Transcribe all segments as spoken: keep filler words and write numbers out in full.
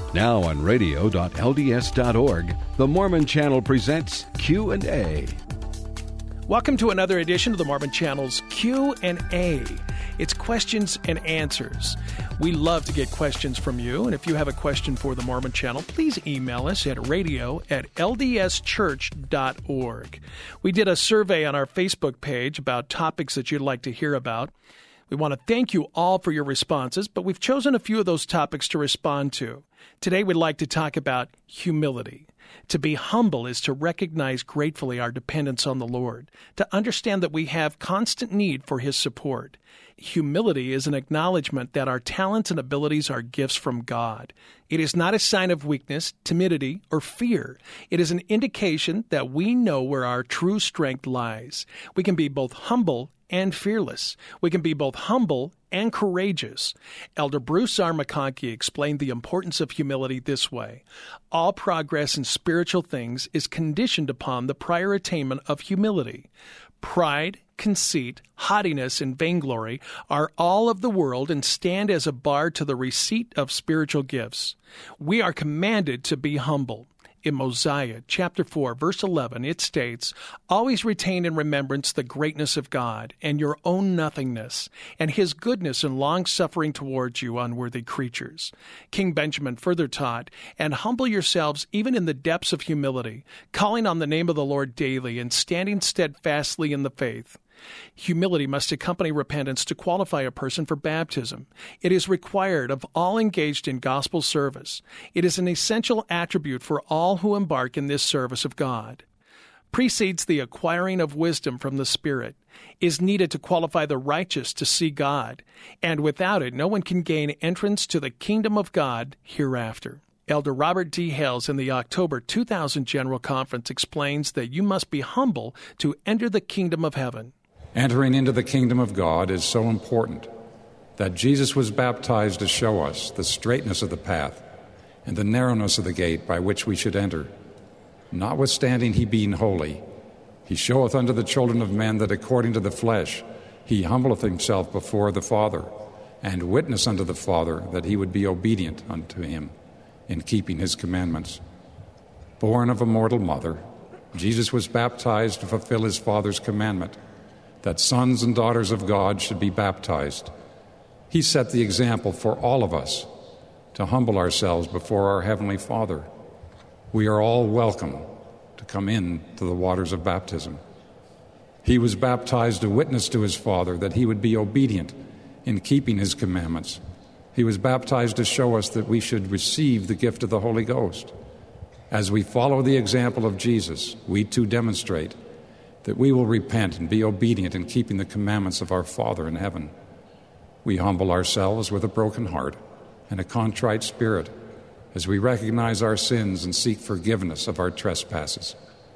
Now on radio dot L D S dot org, the Mormon Channel presents Q and A. Welcome to another edition of the Mormon Channel's Q and A. It's questions and answers. We love to get questions from you, and if you have a question for the Mormon Channel, please email us at radio at L D S church dot org. We did a survey on our Facebook page about topics that you'd like to hear about. We want to thank you all for your responses, but we've chosen a few of those topics to respond to. Today, we'd like to talk about humility. To be humble is to recognize gratefully our dependence on the Lord, to understand that we have constant need for His support. Humility is an acknowledgement that our talents and abilities are gifts from God. It is not a sign of weakness, timidity, or fear. It is an indication that we know where our true strength lies. We can be both humble and fearless. We can be both humble and courageous. Elder Bruce R. McConkie explained the importance of humility this way. All progress in spiritual things is conditioned upon the prior attainment of humility. Pride, conceit, haughtiness, and vainglory are all of the world and stand as a bar to the receipt of spiritual gifts. We are commanded to be humble. In Mosiah chapter four, verse eleven, it states, "Always retain in remembrance the greatness of God and your own nothingness, and His goodness and long-suffering towards you, unworthy creatures." King Benjamin further taught, "And humble yourselves even in the depths of humility, calling on the name of the Lord daily and standing steadfastly in the faith." Humility must accompany repentance to qualify a person for baptism. It is required of all engaged in gospel service. It is an essential attribute for all who embark in this service of God. Precedes the acquiring of wisdom from the Spirit, is needed to qualify the righteous to see God, and without it, no one can gain entrance to the kingdom of God hereafter. Elder Robert D. Hales in the October two thousand General Conference explains that you must be humble to enter the kingdom of heaven. Entering into the kingdom of God is so important that Jesus was baptized to show us the straightness of the path and the narrowness of the gate by which we should enter. Notwithstanding he being holy, he showeth unto the children of men that according to the flesh he humbleth himself before the Father, and witness unto the Father that he would be obedient unto him in keeping his commandments. Born of a mortal mother, Jesus was baptized to fulfill his Father's commandment, that sons and daughters of God should be baptized. He set the example for all of us to humble ourselves before our Heavenly Father. We are all welcome to come in to the waters of baptism. He was baptized to witness to his Father that he would be obedient in keeping his commandments. He was baptized to show us that we should receive the gift of the Holy Ghost. As we follow the example of Jesus, we too demonstrate that we will repent and be obedient in keeping the commandments of our Father in heaven. We humble ourselves with a broken heart and a contrite spirit as we recognize our sins and seek forgiveness of our trespasses.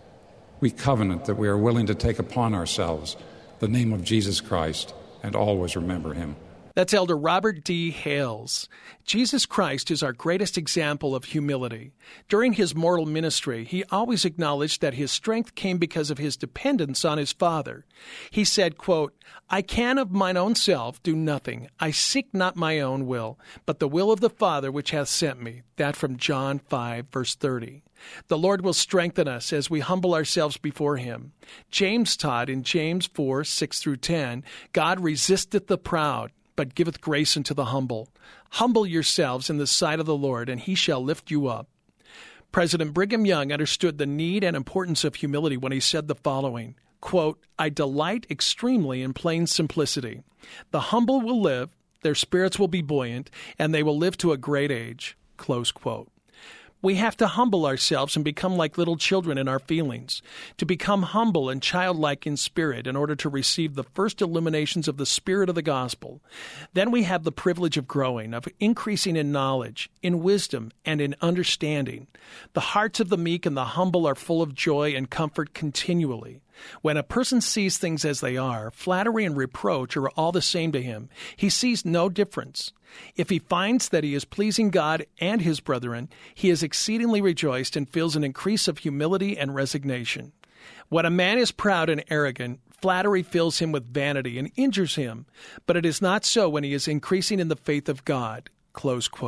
We covenant that we are willing to take upon ourselves the name of Jesus Christ and always remember him. That's Elder Robert D. Hales. Jesus Christ is our greatest example of humility. During his mortal ministry, he always acknowledged that his strength came because of his dependence on his Father. He said, quote, "I can of mine own self do nothing. I seek not my own will, but the will of the Father which hath sent me." That from John five, verse thirty. The Lord will strengthen us as we humble ourselves before him. James taught in James four, six through ten, "God resisteth the proud, but giveth grace unto the humble. Humble yourselves in the sight of the Lord, and he shall lift you up." President Brigham Young understood the need and importance of humility when he said the following, quote, "I delight extremely in plain simplicity. The humble will live, their spirits will be buoyant, and they will live to a great age." Close quote. We have to humble ourselves and become like little children in our feelings, to become humble and childlike in spirit in order to receive the first illuminations of the Spirit of the gospel. Then we have the privilege of growing, of increasing in knowledge, in wisdom, and in understanding. The hearts of the meek and the humble are full of joy and comfort continually. When a person sees things as they are, flattery and reproach are all the same to him. He sees no difference. If he finds that he is pleasing God and his brethren, he is exceedingly rejoiced and feels an increase of humility and resignation. When a man is proud and arrogant, flattery fills him with vanity and injures him, but it is not so when he is increasing in the faith of God. Close quote.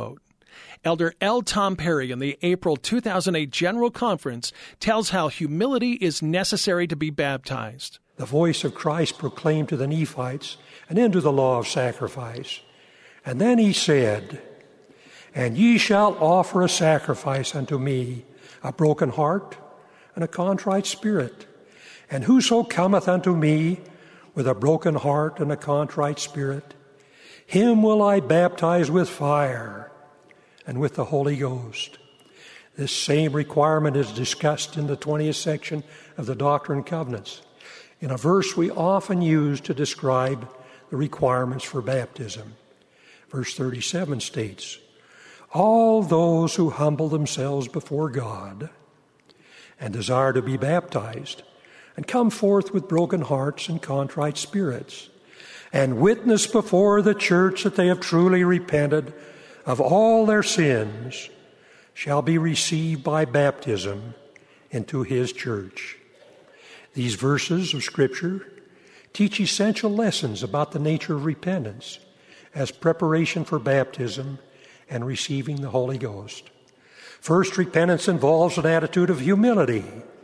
Elder L. Tom Perry in the April two thousand eight General Conference tells how humility is necessary to be baptized. The voice of Christ proclaimed to the Nephites an end to the law of sacrifice. And then he said, "And ye shall offer a sacrifice unto me, a broken heart and a contrite spirit. And whoso cometh unto me with a broken heart and a contrite spirit, him will I baptize with fire and with the Holy Ghost." This same requirement is discussed in the twentieth section of the Doctrine and Covenants, in a verse we often use to describe the requirements for baptism. Verse thirty-seven states, "All those who humble themselves before God and desire to be baptized and come forth with broken hearts and contrite spirits, and witness before the church that they have truly repented of all their sins, shall be received by baptism into his church." These verses of Scripture teach essential lessons about the nature of repentance as preparation for baptism and receiving the Holy Ghost. First, repentance involves an attitude of humility.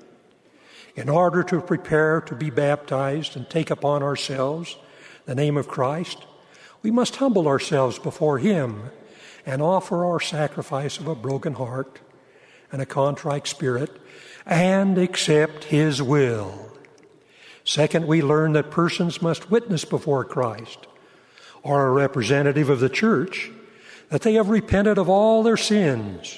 In order to prepare to be baptized and take upon ourselves the name of Christ, we must humble ourselves before Him and offer our sacrifice of a broken heart and a contrite spirit and accept His will. Second, we learn that persons must witness before Christ or a representative of the church that they have repented of all their sins.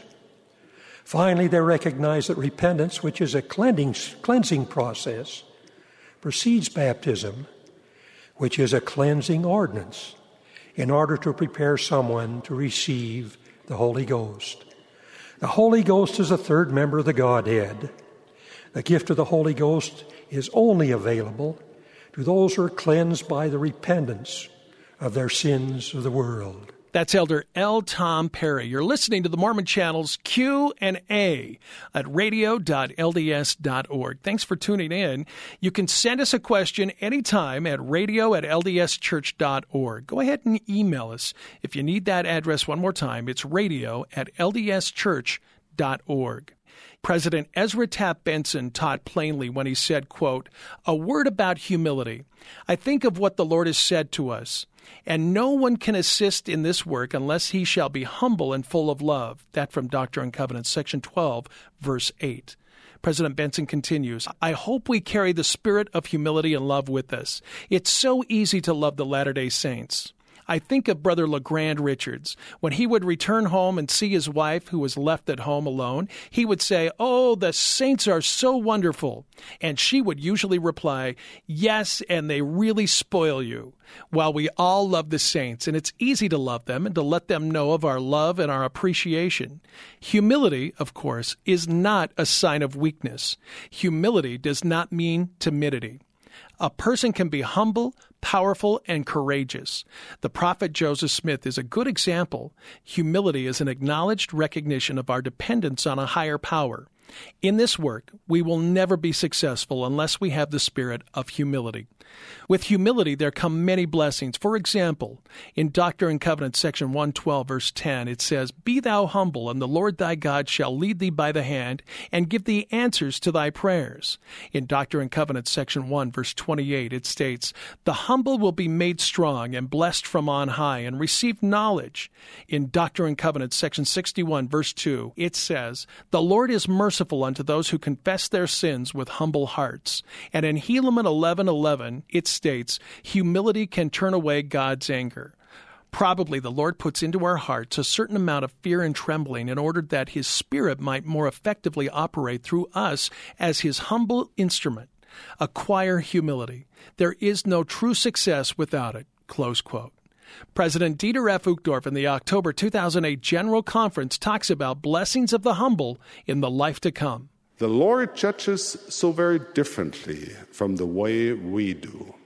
Finally, they recognize that repentance, which is a cleansing process, precedes baptism, which is a cleansing ordinance, in order to prepare someone to receive the Holy Ghost. The Holy Ghost is a third member of the Godhead. The gift of the Holy Ghost is only available to those who are cleansed by the repentance of their sins of the world. That's Elder L. Tom Perry. You're listening to the Mormon Channel's Q and A at radio dot L D S dot org. Thanks for tuning in. You can send us a question anytime at radio at L D S church dot org. Go ahead and email us. If you need that address one more time, it's radio at L D S church dot org. President Ezra Taft Benson taught plainly when he said, quote, "A word about humility. I think of what the Lord has said to us. And no one can assist in this work unless he shall be humble and full of love." That from Doctrine and Covenants, section twelve, verse eight. President Benson continues, "I hope we carry the spirit of humility and love with us. It's so easy to love the Latter-day Saints. I think of Brother LeGrand Richards. When he would return home and see his wife, who was left at home alone, he would say, 'Oh, the saints are so wonderful.' And she would usually reply, 'Yes, and they really spoil you.' While we all love the saints, and it's easy to love them and to let them know of our love and our appreciation. Humility, of course, is not a sign of weakness. Humility does not mean timidity. A person can be humble, powerful, and courageous. The prophet Joseph Smith is a good example. Humility is an acknowledged recognition of our dependence on a higher power. In this work, we will never be successful unless we have the spirit of humility. With humility, there come many blessings. For example, in Doctrine and Covenants, section one twelve, verse ten, it says, "Be thou humble, and the Lord thy God shall lead thee by the hand, and give thee answers to thy prayers." In Doctrine and Covenants, section one, verse twenty-eight, it states, "The humble will be made strong and blessed from on high, and receive knowledge." In Doctrine and Covenants, section sixty-one, verse two, it says, "The Lord is merciful unto those who confess their sins with humble hearts." And in Helaman eleven eleven, it states, "Humility can turn away God's anger." Probably the Lord puts into our hearts a certain amount of fear and trembling in order that His Spirit might more effectively operate through us as His humble instrument. Acquire humility. There is no true success without it. Close quote. President Dieter F. Uchtdorf in the October two thousand eight General Conference talks about blessings of the humble in the life to come. The Lord judges so very differently from the way we do.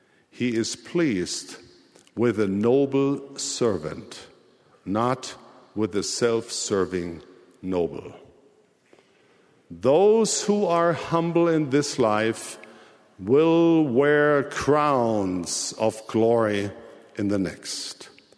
He is pleased with a noble servant, not with a self-serving noble. Those who are humble in this life will wear crowns of glory in the next.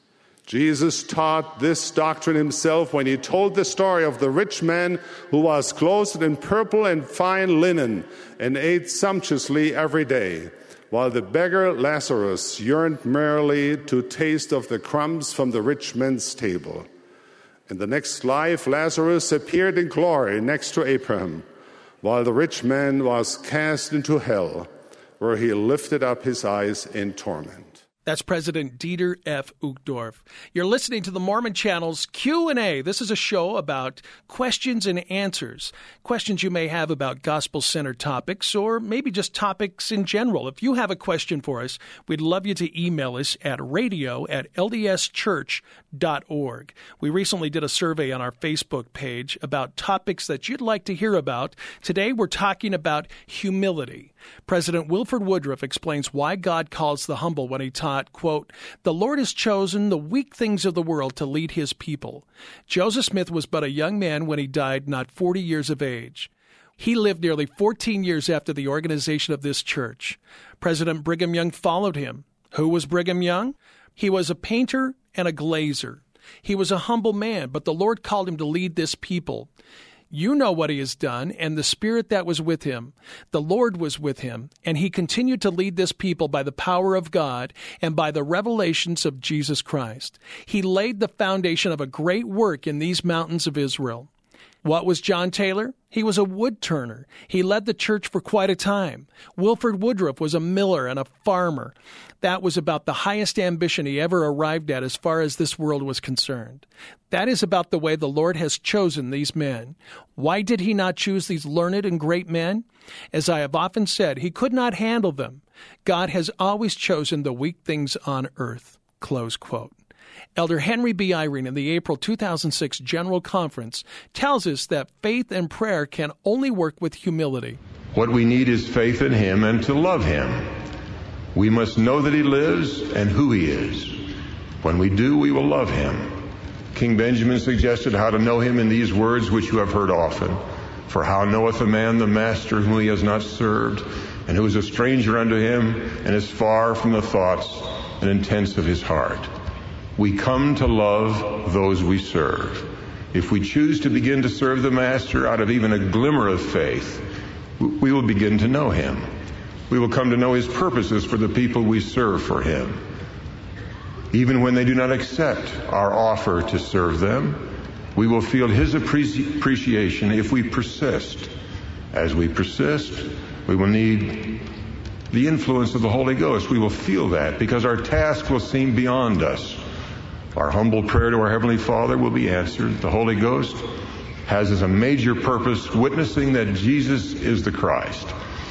Jesus taught this doctrine himself when he told the story of the rich man who was clothed in purple and fine linen and ate sumptuously every day, while the beggar Lazarus yearned merely to taste of the crumbs from the rich man's table. In the next life, Lazarus appeared in glory next to Abraham, while the rich man was cast into hell, where he lifted up his eyes in torment. That's President Dieter F. Uchtdorf. You're listening to the Mormon Channel's Q and A. This is a show about questions and answers, questions you may have about gospel-centered topics or maybe just topics in general. If you have a question for us, we'd love you to email us at radio at l d s church dot org. We recently did a survey on our Facebook page about topics that you'd like to hear about. Today, we're talking about humility. President Wilford Woodruff explains why God calls the humble when he taught, quote, "The Lord has chosen the weak things of the world to lead his people." Joseph Smith was but a young man when he died, not forty years of age. He lived nearly fourteen years after the organization of this church. President Brigham Young followed him. Who was Brigham Young? He was a painter and a glazier. He was a humble man, but the Lord called him to lead this people. You know what he has done, and the Spirit that was with him. The Lord was with him, and he continued to lead this people by the power of God and by the revelations of Jesus Christ. He laid the foundation of a great work in these mountains of Israel. What was John Taylor? He was a wood turner. He led the church for quite a time. Wilford Woodruff was a miller and a farmer. That was about the highest ambition he ever arrived at as far as this world was concerned. That is about the way the Lord has chosen these men. Why did he not choose these learned and great men? As I have often said, he could not handle them. God has always chosen the weak things on earth. Close quote. Elder Henry B. Eyring in the April two thousand six General Conference tells us that faith and prayer can only work with humility. What we need is faith in him and to love him. We must know that he lives and who he is. When we do, we will love him. King Benjamin suggested how to know him in these words which you have heard often. For how knoweth a man the master whom he has not served, and who is a stranger unto him, and is far from the thoughts and intents of his heart? We come to love those we serve. If we choose to begin to serve the Master out of even a glimmer of faith, we will begin to know him. We will come to know his purposes for the people we serve for him. Even when they do not accept our offer to serve them, we will feel his appreci- appreciation if we persist. As we persist, we will need the influence of the Holy Ghost. We will feel that because our task will seem beyond us. Our humble prayer to our Heavenly Father will be answered. The Holy Ghost has as a major purpose witnessing that Jesus is the Christ.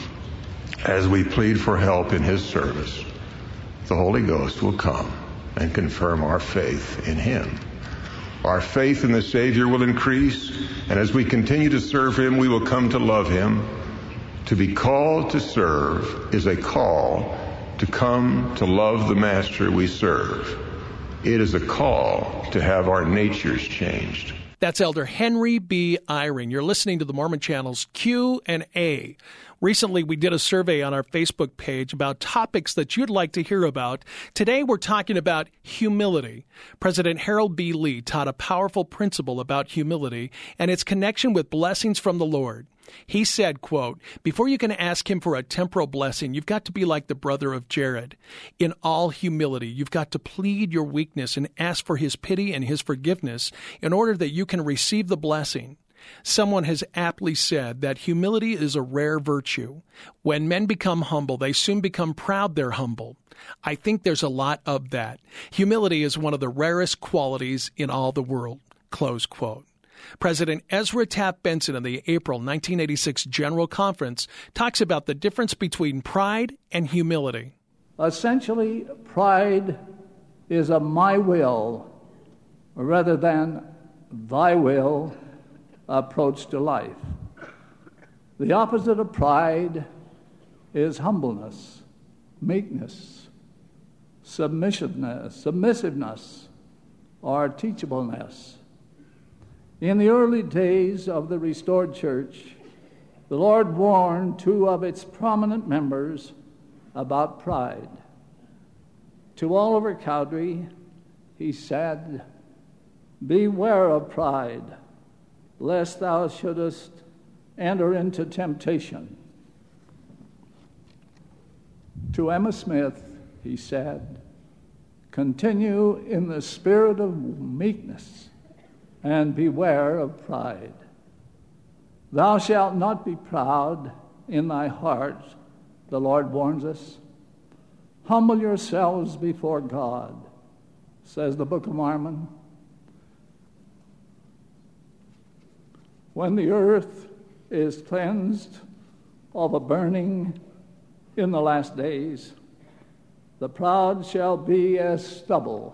As we plead for help in his service, the Holy Ghost will come and confirm our faith in him. Our faith in the Savior will increase, and as we continue to serve him, we will come to love him. To be called to serve is a call to come to love the Master we serve. It is a call to have our natures changed. That's Elder Henry B. Eyring. You're listening to the Mormon Channel's Q and A. Recently, we did a survey on our Facebook page about topics that you'd like to hear about. Today, we're talking about humility. President Harold B. Lee taught a powerful principle about humility and its connection with blessings from the Lord. He said, quote, "Before you can ask him for a temporal blessing, you've got to be like the brother of Jared. In all humility, you've got to plead your weakness and ask for his pity and his forgiveness in order that you can receive the blessing." Someone has aptly said that humility is a rare virtue. When men become humble, they soon become proud they're humble. I think there's a lot of that. Humility is one of the rarest qualities in all the world. Close quote. President Ezra Taft Benson in the April nineteen eighty-six General Conference talks about the difference between pride and humility. Essentially, pride is a my will rather than thy will approach to life. The opposite of pride is humbleness, meekness, submissiveness, submissiveness, or teachableness. In the early days of the restored church, the Lord warned two of its prominent members about pride. To Oliver Cowdery, he said, beware of pride, lest thou shouldest enter into temptation. To Emma Smith, he said, continue in the spirit of meekness and beware of pride. Thou shalt not be proud in thy heart, the Lord warns us. Humble yourselves before God, says the Book of Mormon. When the earth is cleansed of a burning in the last days, the proud shall be as stubble.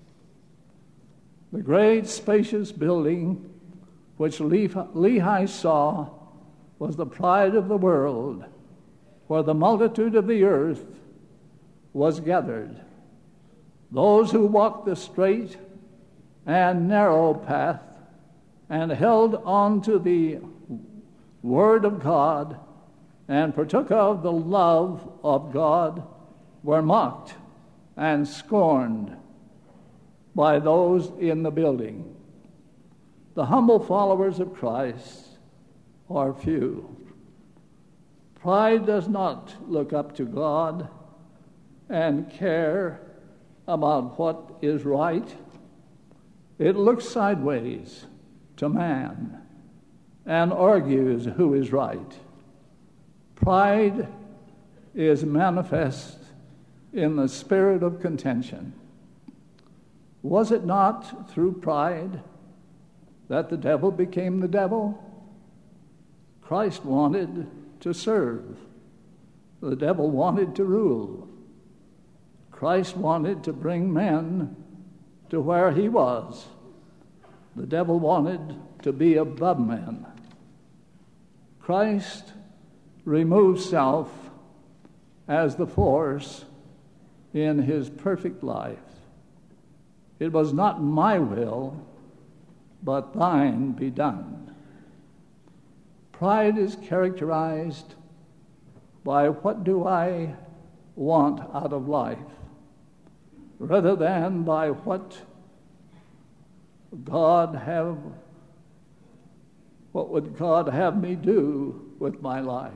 The great spacious building which Lehi saw was the pride of the world, where the multitude of the earth was gathered. Those who walked the straight and narrow path and held on to the Word of God and partook of the love of God were mocked and scorned by those in the building. The humble followers of Christ are few. Pride does not look up to God and care about what is right. It looks sideways to man and argues who is right. Pride is manifest in the spirit of contention. Was it not through pride that the devil became the devil? Christ wanted to serve. The devil wanted to rule. Christ wanted to bring men to where he was. The devil wanted to be above men. Christ removed self as the force in his perfect life. It was not my will, but thine be done. Pride is characterized by what do I want out of life, rather than by what God have, what would God have me do with my life.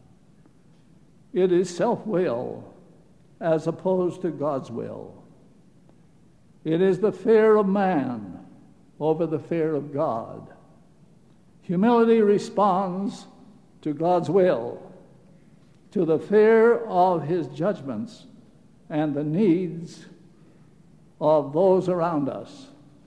It is self-will as opposed to God's will. It is the fear of man over the fear of God. Humility responds to God's will, to the fear of his judgments and the needs of those around us.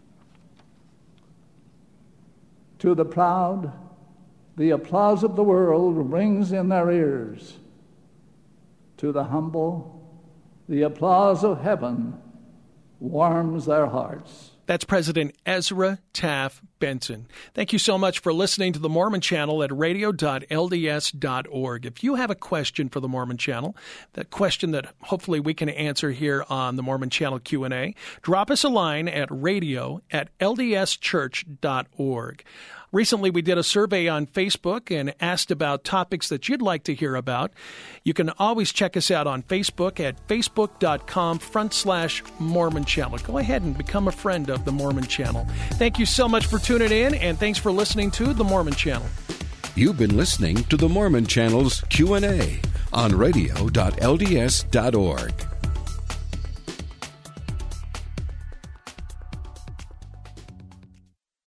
To the proud, the applause of the world rings in their ears. To the humble, the applause of heaven warms their hearts. That's President Ezra Taft Benson. Thank you so much for listening to the Mormon Channel at radio dot l d s dot org. If you have a question for the Mormon Channel, that question that hopefully we can answer here on the Mormon Channel Q and A, drop us a line at radio at l d s church dot org. Recently, we did a survey on Facebook and asked about topics that you'd like to hear about. You can always check us out on Facebook at facebook.com front slash Mormon Channel. Go ahead and become a friend of the Mormon Channel. Thank you so much for tuning in, and thanks for listening to the Mormon Channel. You've been listening to the Mormon Channel's Q and A on radio dot l d s dot org.